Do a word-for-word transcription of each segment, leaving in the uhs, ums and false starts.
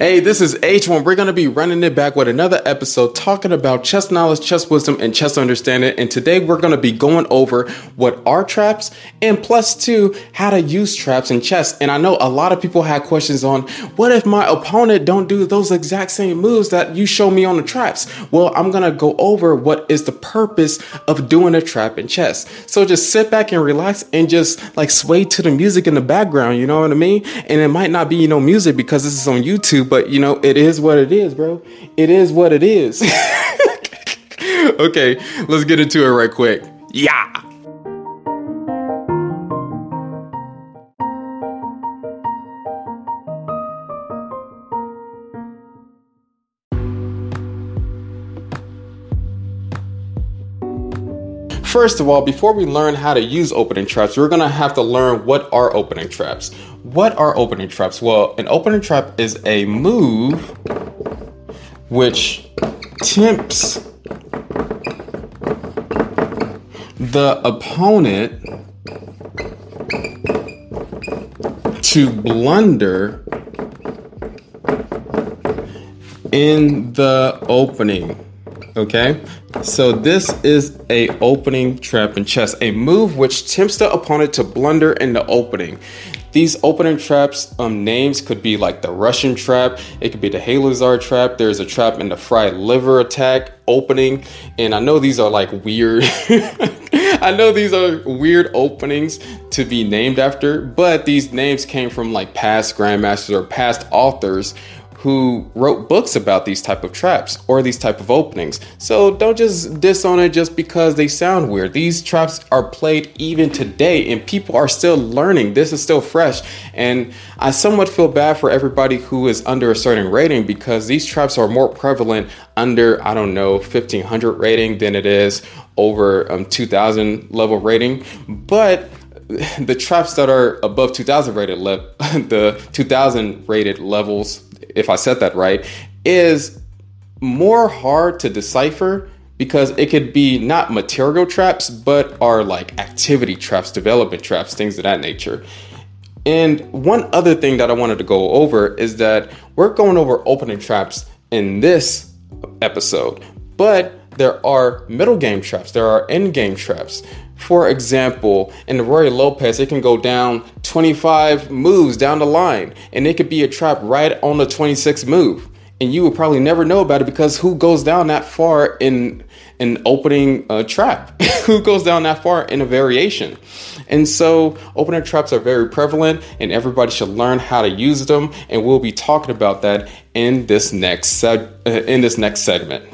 Hey, this is H one. We're going to be running it back with another episode talking about chess knowledge, chess wisdom, and chess understanding. And today we're going to be going over what are traps and plus two, how to use traps in chess. And I know a lot of people had questions on what if my opponent don't do those exact same moves that you show me on the traps? Well, I'm going to go over what is the purpose of doing a trap in chess. So just sit back and relax and just like sway to the music in the background. You know what I mean? And it might not be, you know, music because this is on YouTube. But, you know, it is what it is, bro. It is what it is. Okay, let's get into it right quick. Yeah. First of all, before we learn how to use opening traps, we're going to have to learn what are opening traps. What are opening traps? Well, an opening trap is a move which tempts the opponent to blunder in the opening. Okay, so this is a opening trap in chess, a move which tempts the opponent to blunder in the opening. These opening traps um, names could be like the Russian trap. It could be the Haluzar trap. There's a trap in the fried liver attack opening. And I know these are like weird. I know these are weird openings to be named after, but these names came from like past grandmasters or past authors who wrote books about these type of traps or these type of openings. So don't just diss on it just because they sound weird. These traps are played even today and people are still learning. This is still fresh. And I somewhat feel bad for everybody who is under a certain rating because these traps are more prevalent under, I don't know, fifteen hundred rating than it is over um, two thousand level rating. But the traps that are above two thousand rated, le- the two thousand rated levels, if I said that right, is more hard to decipher because it could be not material traps, but are like activity traps, development traps, things of that nature. And one other thing that I wanted to go over is that we're going over opening traps in this episode, but there are middle game traps. There are end game traps. For example, in the Ruy Lopez, it can go down twenty-five moves down the line, and it could be a trap right on the twenty-sixth move. And you would probably never know about it because who goes down that far in an opening uh, trap? Who goes down that far in a variation? And so opening traps are very prevalent and everybody should learn how to use them. And we'll be talking about that in this next seg- uh, in this next segment.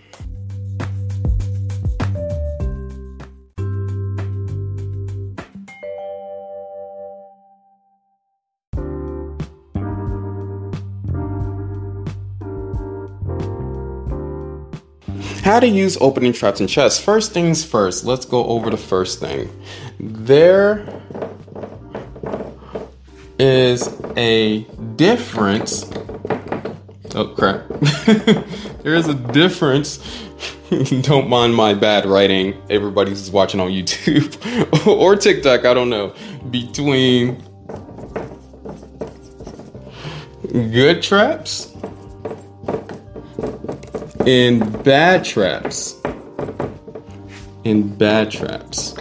How to use opening traps in chess. First things first, let's go over the first thing. There is a difference. Oh, crap. There is a difference. Don't mind my bad writing. Everybody who's watching on YouTube or TikTok, I don't know, between good traps in bad traps. In bad traps.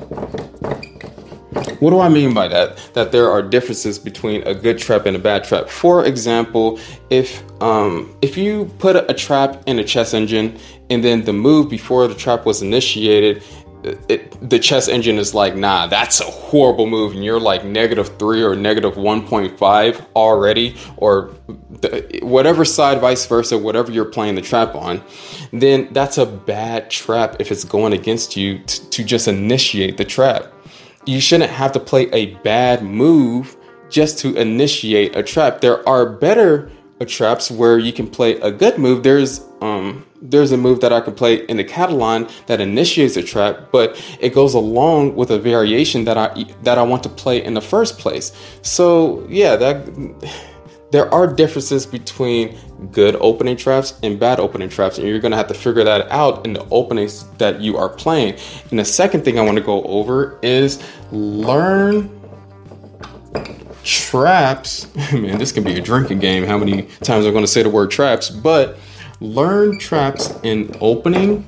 What do I mean by that? That there are differences between a good trap and a bad trap. For example, if um, if you put a, a trap in a chess engine and then the move before the trap was initiated, It, the chess engine is like, nah, that's a horrible move, and you're like negative three or negative one point five already, or the, whatever side, vice versa, whatever you're playing the trap on, then that's a bad trap if it's going against you t- to just initiate the trap. You shouldn't have to play a bad move just to initiate a trap. There are better traps where you can play a good move. There's um there's a move that I can play in the Catalan that initiates a trap, but it goes along with a variation that I that I want to play in the first place. So yeah, that there are differences between good opening traps and bad opening traps, and you're going to have to figure that out in the openings that you are playing. And the second thing I want to go over is learn traps. Man, this can be a drinking game. How many times I'm going to say the word traps? But learn traps in opening,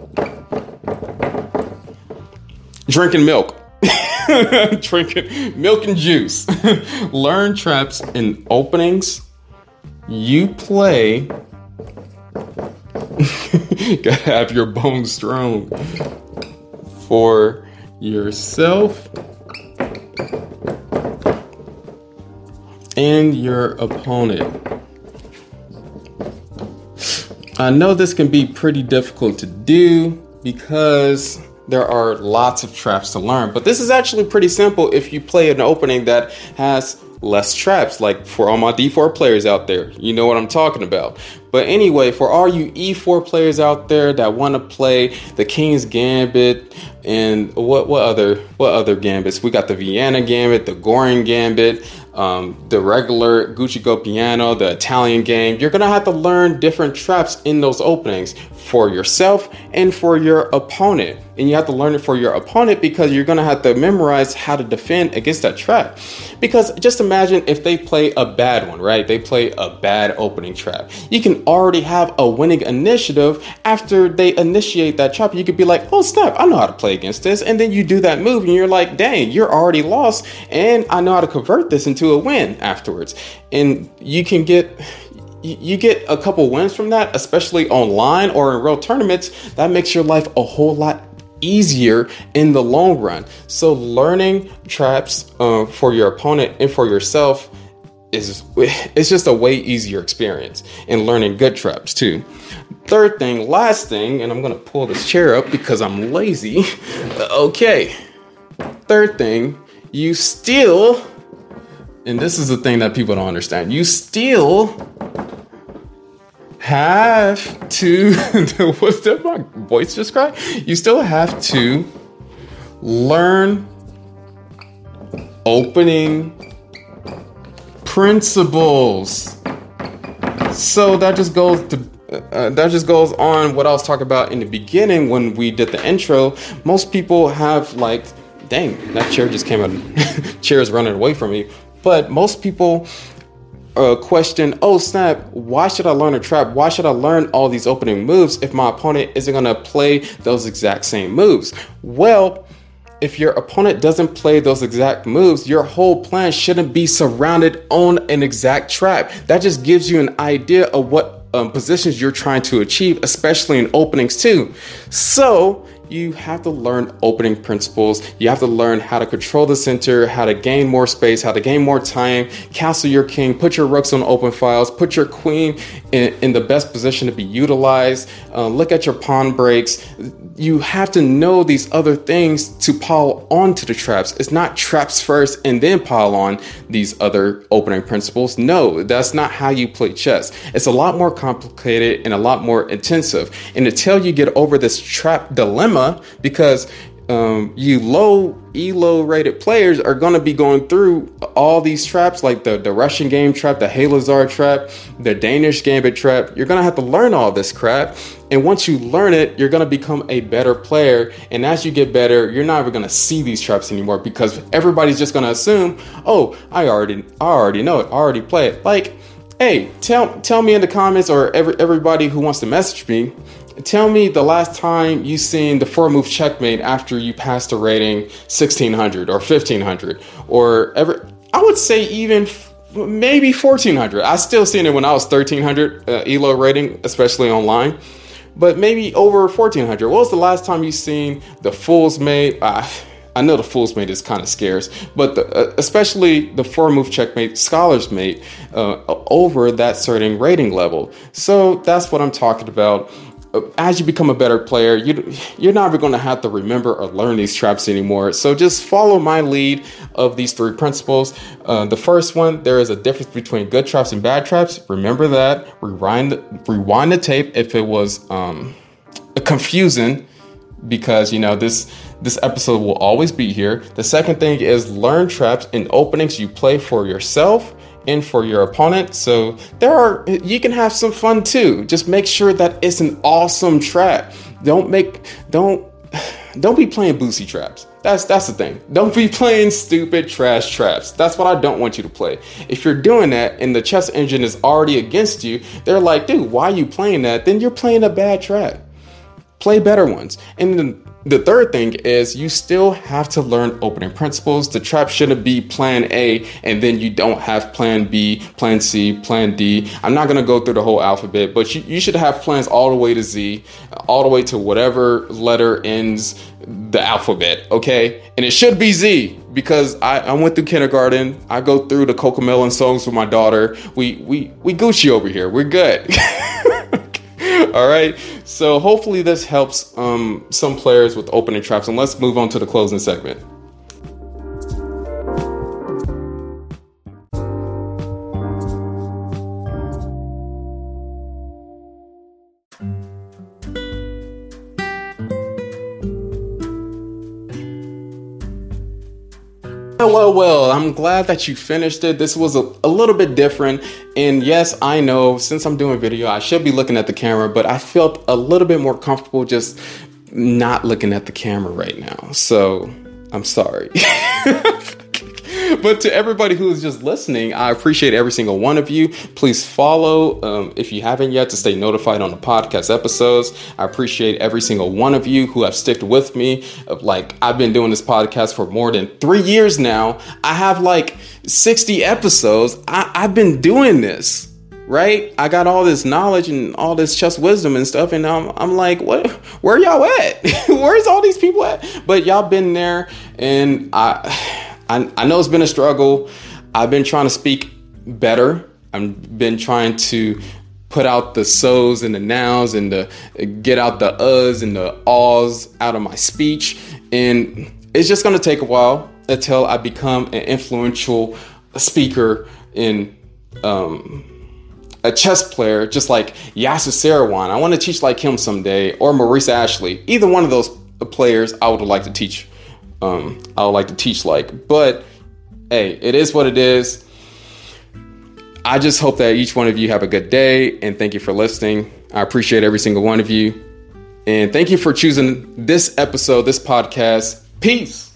drinking milk. Drinking milk and juice. Learn traps in openings. You play. Gotta have your bones strong. For yourself and your opponent. I know this can be pretty difficult to do because there are lots of traps to learn, but this is actually pretty simple if you play an opening that has less traps, like for all my D four players out there, you know what I'm talking about. But anyway, for all you E four players out there that want to play the King's Gambit and what what other what other gambits? We got the Vienna Gambit, the Goring Gambit, um, the regular Gucci Go Piano, the Italian game. You're gonna have to learn different traps in those openings for yourself and for your opponent. And you have to learn it for your opponent because you're gonna have to memorize how to defend against that trap. Because just imagine if they play a bad one, right? They play a bad opening trap. You can already have a winning initiative after they initiate that trap. You could be like, oh snap, I know how to play against this. And then you do that move and you're like, dang, you're already lost. And I know how to convert this into a win afterwards. And you can get... You get a couple wins from that, especially online or in real tournaments. That makes your life a whole lot easier in the long run. So learning traps uh, for your opponent and for yourself is it's just a way easier experience, and learning good traps too. Third thing, last thing, and I'm gonna pull this chair up because I'm lazy. Okay. Third thing, you still, and this is the thing that people don't understand, you still have to, what's that my voice just cracked? You still have to learn opening principles. So that just goes to Uh, that just goes on what I was talking about in the beginning when we did the intro. Most people have like, dang, that chair just came out. Chair is running away from me. But most people uh, question, oh snap, why should I learn a trap? Why should I learn all these opening moves if my opponent isn't going to play those exact same moves? Well, if your opponent doesn't play those exact moves, your whole plan shouldn't be surrounded on an exact trap. That just gives you an idea of what Um, positions you're trying to achieve, especially in openings too. So you have to learn opening principles. You have to learn how to control the center, how to gain more space, how to gain more time, castle your king, put your rooks on open files, put your queen in, in the best position to be utilized, uh, look at your pawn breaks. You have to know these other things to pile onto the traps. It's not traps first and then pile on these other opening principles. No, that's not how you play chess. It's a lot more complicated and a lot more intensive. And until you get over this trap dilemma, because um, you low E L O rated players are going to be going through all these traps, like the, the Russian game trap, the Halazar trap, the Danish gambit trap. You're going to have to learn all this crap. And once you learn it, you're going to become a better player. And as you get better, you're not ever going to see these traps anymore because everybody's just going to assume, oh, I already, I already know it. I already play it. Like, hey, tell, tell me in the comments, or every, everybody who wants to message me, tell me the last time you seen the four move checkmate after you passed a rating sixteen hundred or fifteen hundred, or ever, I would say even f- maybe fourteen hundred. I still seen it when I was thirteen hundred uh, E L O rating, especially online, but maybe over fourteen hundred. What was the last time you seen the fool's mate? Uh, I know the fool's mate is kind of scarce, but the, uh, especially the four move checkmate, scholar's mate, uh, over that certain rating level. So that's what I'm talking about. As you become a better player, you, you're never going to have to remember or learn these traps anymore. So just follow my lead of these three principles. Uh, the first one, there is a difference between good traps and bad traps. Remember that. Rewind, rewind the tape if it was um, confusing, because, you know, this this episode will always be here. The second thing is learn traps in openings you play for yourself and for your opponent. So there are, you can have some fun too. Just make sure that it's an awesome trap. Don't make, don't, don't be playing boosie traps. That's that's the thing. Don't be playing stupid trash traps. That's what I don't want you to play. If you're doing that and the chess engine is already against you, they're like, dude, why are you playing that? Then you're playing a bad trap. Play better ones. And then the third thing is you still have to learn opening principles. The trap shouldn't be plan A and then you don't have plan B, plan C, plan D. I'm not going to go through the whole alphabet, but you, you should have plans all the way to Z, all the way to whatever letter ends the alphabet, okay? And it should be Z because I, I went through kindergarten. I go through the Cocomelon songs with my daughter. We, we, we Gucci over here. We're good. All right. So hopefully this helps um, some players with opening traps. And let's move on to the closing segment. Well, well, I'm glad that you finished it. This was a, a little bit different. And yes, I know since I'm doing video, I should be looking at the camera, but I felt a little bit more comfortable just not looking at the camera right now. So I'm sorry. But to everybody who is just listening, I appreciate every single one of you. Please follow um, if you haven't yet to stay notified on the podcast episodes. I appreciate every single one of you who have sticked with me. Like, I've been doing this podcast for more than three years now. I have like sixty episodes. I, I've been doing this, right? I got all this knowledge and all this chess wisdom and stuff. And I'm, I'm like, what? Where y'all at? Where's all these people at? But y'all been there, and I... I, I know it's been a struggle. I've been trying to speak better. I've been trying to put out the so's and the nows and the get out the uhs and the ahs out of my speech. And it's just going to take a while until I become an influential speaker in um, a chess player, just like Yasser Seirawan. I want to teach like him someday, or Maurice Ashley. Either one of those players I would like to teach. Um, I would like to teach like, but hey, it is what it is. I just hope that each one of you have a good day, and thank you for listening. I appreciate every single one of you, and thank you for choosing this episode, this podcast. Peace.